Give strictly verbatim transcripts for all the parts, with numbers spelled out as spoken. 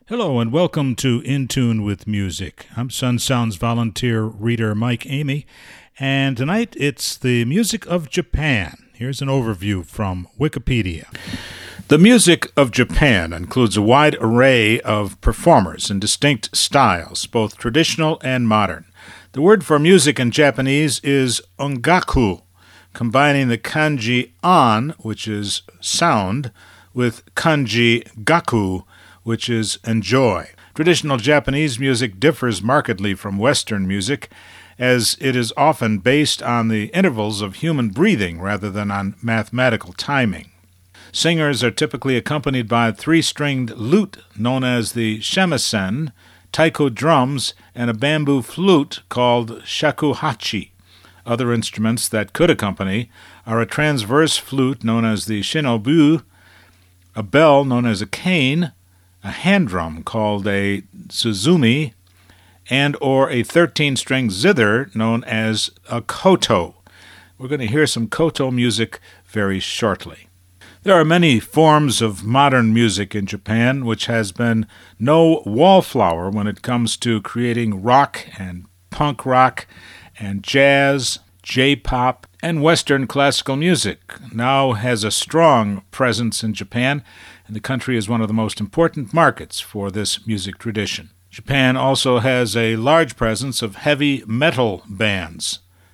Hello and welcome to In Tune with Music. I'm Sun Sounds volunteer reader Mike Amy, and tonight it's the music of Japan. Here's an overview from Wikipedia. The music of Japan includes a wide array of performers in distinct styles, both traditional and modern. The word for music in Japanese is ongaku, combining the kanji an, which is sound, with kanji gaku, which is enjoy. Traditional Japanese music differs markedly from Western music, as it is often based on the intervals of human breathing rather than on mathematical timing. Singers are typically accompanied by a three-stringed lute known as the shamisen, taiko drums, and a bamboo flute called shakuhachi. Other instruments that could accompany are a transverse flute known as the shinobu, a bell known as a cane, a hand drum called a suzumi, and or a thirteen-string zither known as a koto. We're going to hear some koto music very shortly. There are many forms of modern music in Japan, which has been no wallflower when it comes to creating rock and punk rock and jazz, J-pop, and Western classical music. Now has a strong presence in Japan, and the country is one of the most important markets for this music tradition. Japan also has a large presence of heavy metal bands,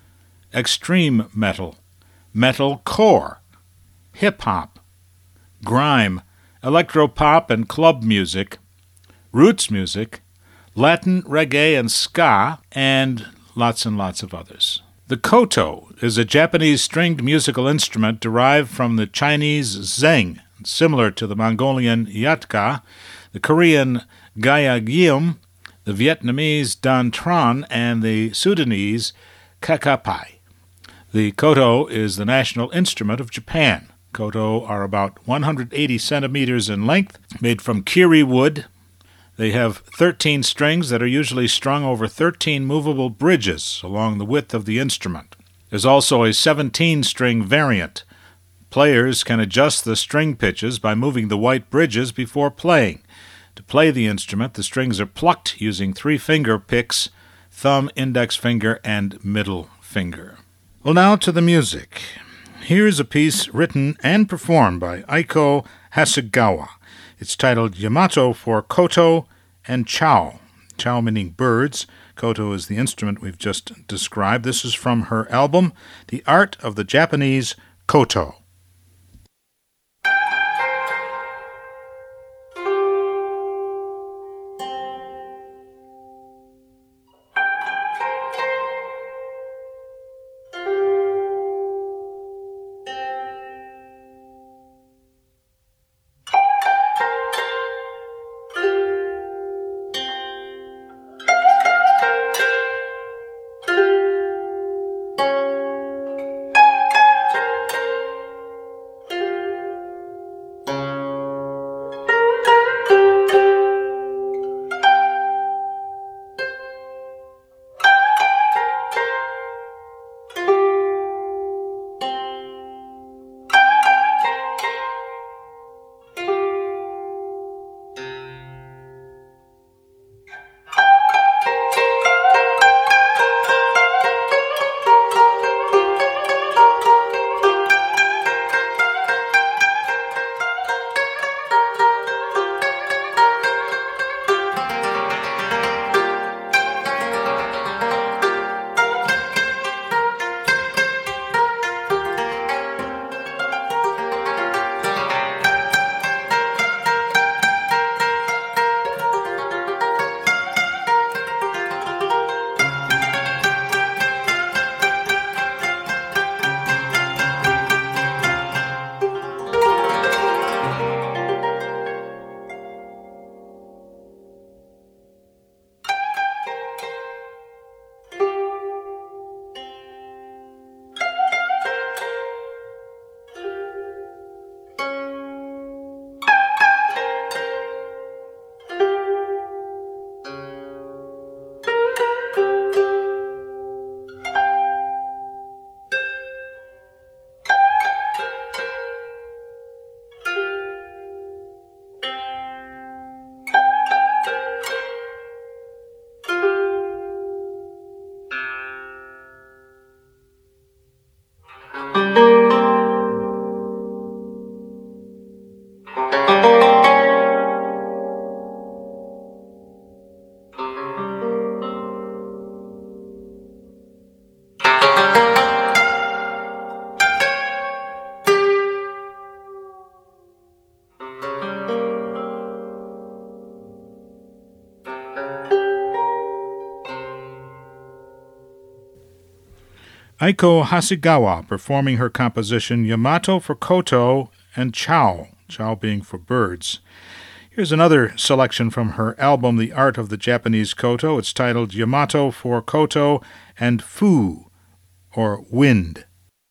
extreme metal, metalcore, hip-hop, grime, electropop and club music, roots music, Latin reggae and ska, and lots and lots of others. The koto is a Japanese stringed musical instrument derived from the Chinese zeng, similar to the Mongolian yatka, the Korean gayagyeom, the Vietnamese dan tran, and the Sudanese kakapai. The koto is the national instrument of Japan. Koto are about one hundred eighty centimeters in length, made from kiri wood. They have thirteen strings that are usually strung over thirteen movable bridges along the width of the instrument. There's also a seventeen-string variant. Players can adjust the string pitches by moving the white bridges before playing. To play the instrument, the strings are plucked using three-finger picks, thumb, index finger, and middle finger. Well, now to the music. Here's a piece written and performed by Aiko Hasegawa. It's titled Yamato for Koto and Chao. Chao meaning birds. Koto is the instrument we've just described. This is from her album, The Art of the Japanese Koto. Aiko Hasegawa performing her composition Yamato for koto and Chao, Chao being for birds. Here's another selection from her album The Art of the Japanese Koto. It's titled Yamato for koto and Fu, or wind.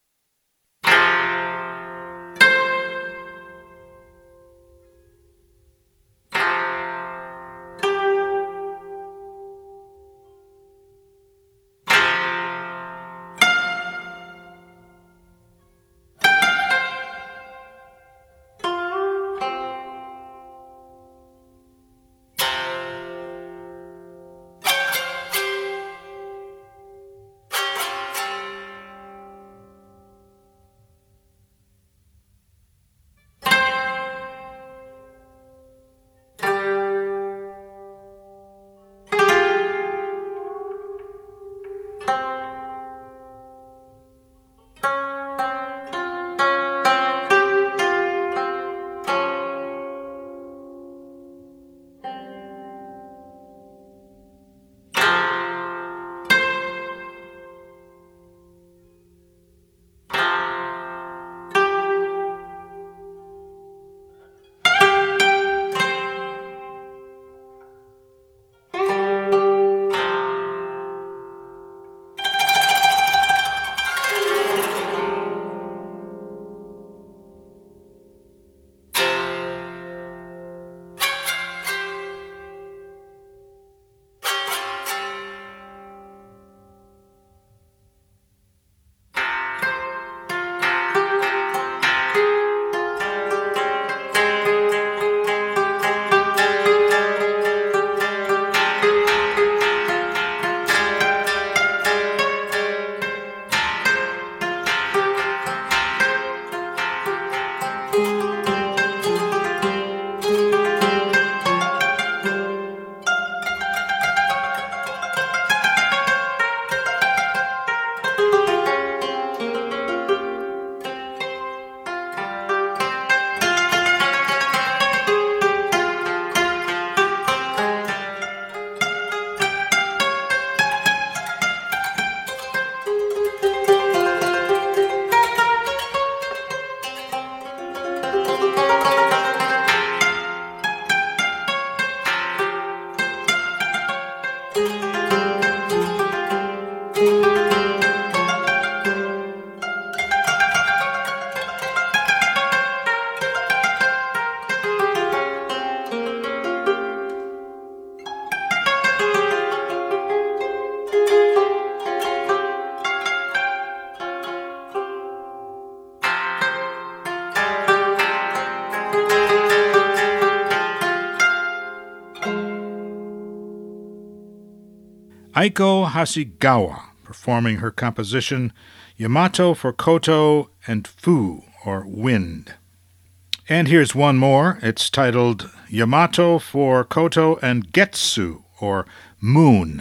Aiko Hasegawa performing her composition Yamato for koto and Fu, or wind. And here's one more. It's titled Yamato for koto and Getsu, or moon.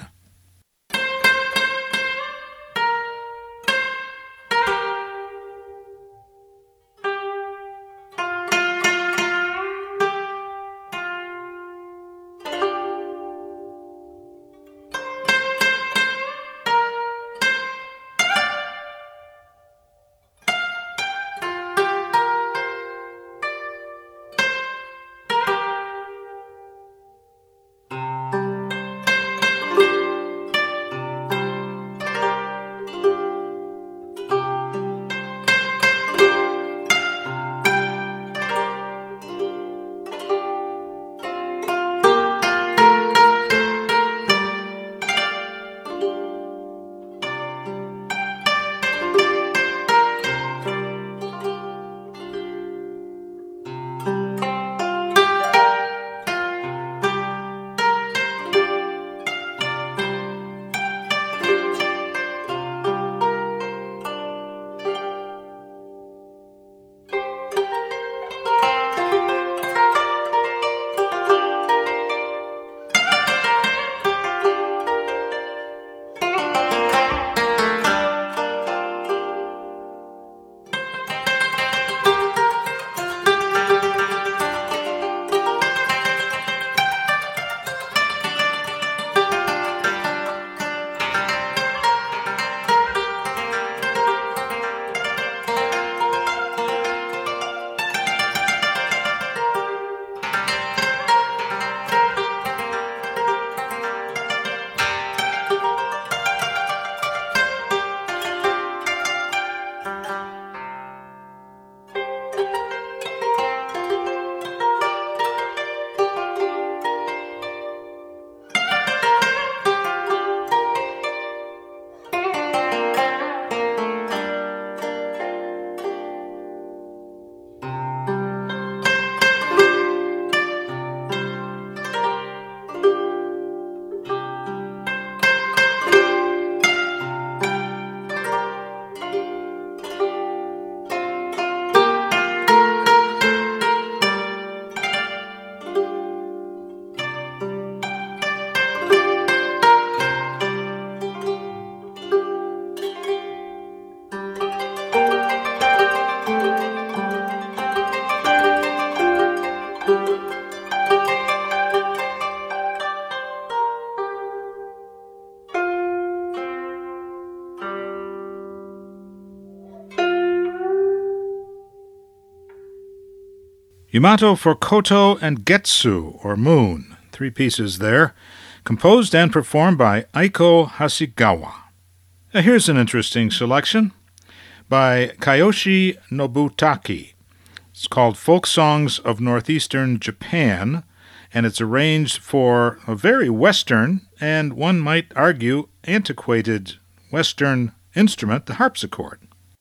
Yamato for Koto and Getsu, or Moon, three pieces there, composed and performed by Aiko Hasegawa. Now here's an interesting selection by Kiyoshi Nobutake. It's called Folk Songs of Northeastern Japan, and it's arranged for a very Western, and one might argue antiquated Western instrument, the harpsichord.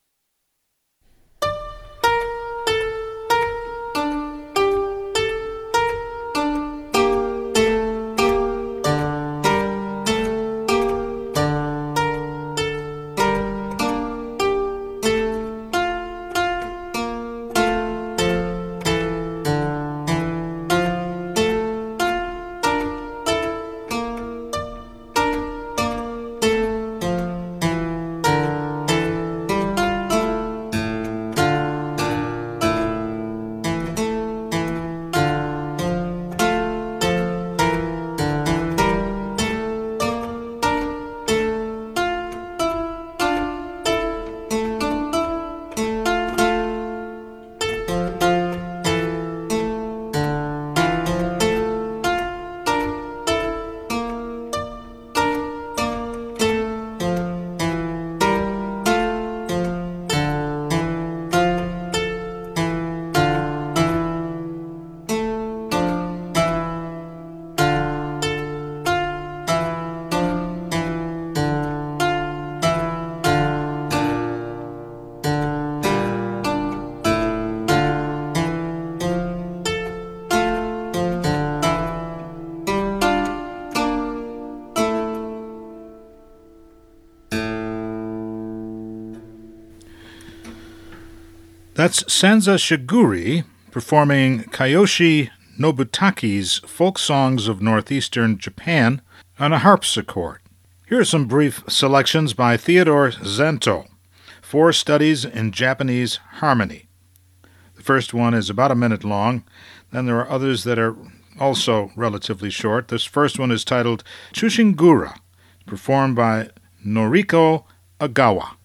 That's Sanza Shiguri performing Kiyoshi Nobutake's Folk Songs of Northeastern Japan on a harpsichord. Here are some brief selections by Theodore Zento, Four Studies in Japanese Harmony. The first one is about a minute long. Then there are others that are also relatively short. This first one is titled Chushingura, performed by Noriko Agawa.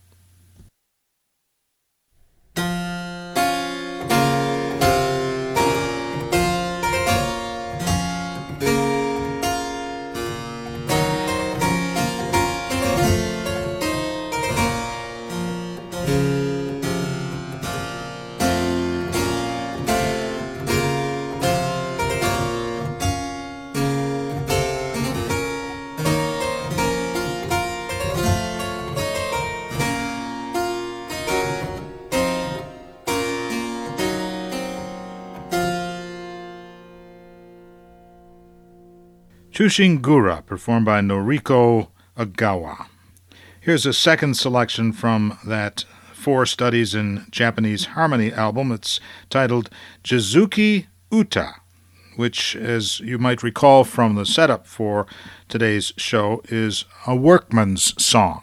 Chushingura, performed by Noriko Agawa. Here's a second selection from that Four Studies in Japanese Harmony album. It's titled Jizuki Uta, which, as you might recall from the setup for today's show, is a workman's song.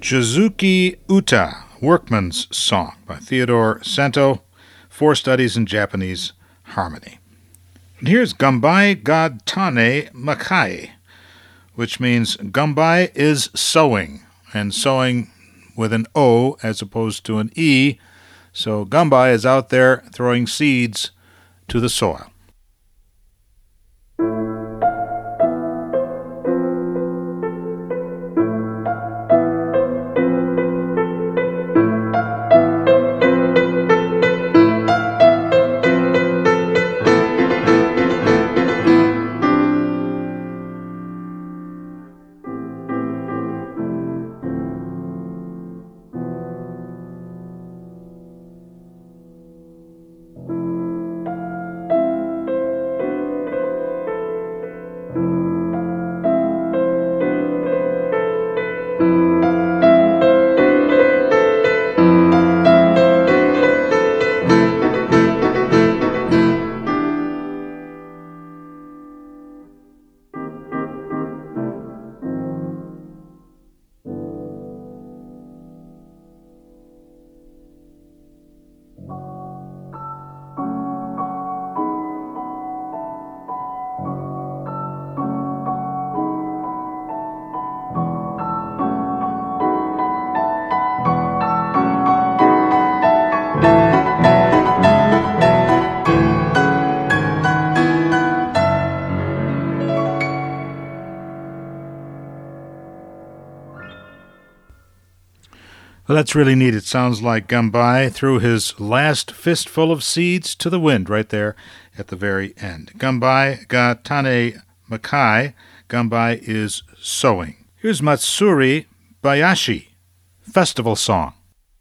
Chizuki Uta, Workman's Song by Theodore Sento, Four Studies in Japanese Harmony. And here's Gambai ga Tane Makai, which means Gambai is sowing, and sowing with an O as opposed to an E. So Gambai is out there throwing seeds to the soil. Well, that's really neat. It sounds like Gambai threw his last fistful of seeds to the wind right there at the very end. Gambai ga Tane Makai. Gambai is sowing. Here's Matsuri Bayashi, Festival Song.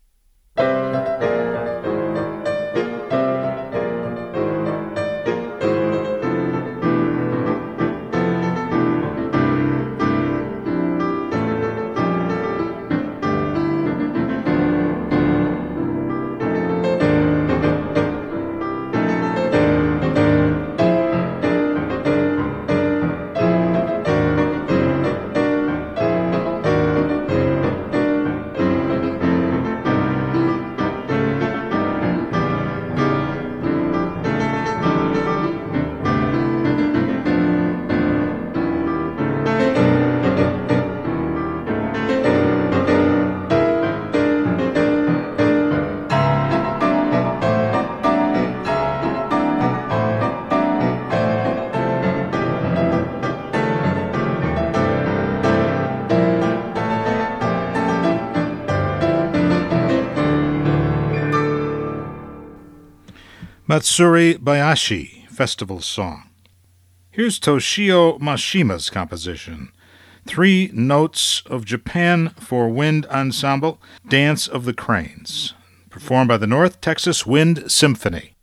Matsuri Bayashi, Festival Song. Here's Toshio Mashima's composition, Three Notes of Japan for Wind Ensemble, Dance of the Cranes, performed by the North Texas Wind Symphony.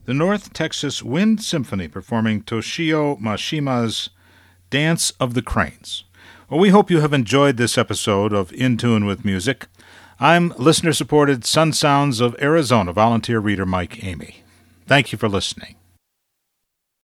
the North Texas Wind Symphony performing Toshio Mashima's Dance of the Cranes. Well, we hope you have enjoyed this episode of In Tune with Music. I'm listener-supported Sun Sounds of Arizona volunteer reader Mike Amy. Thank you for listening.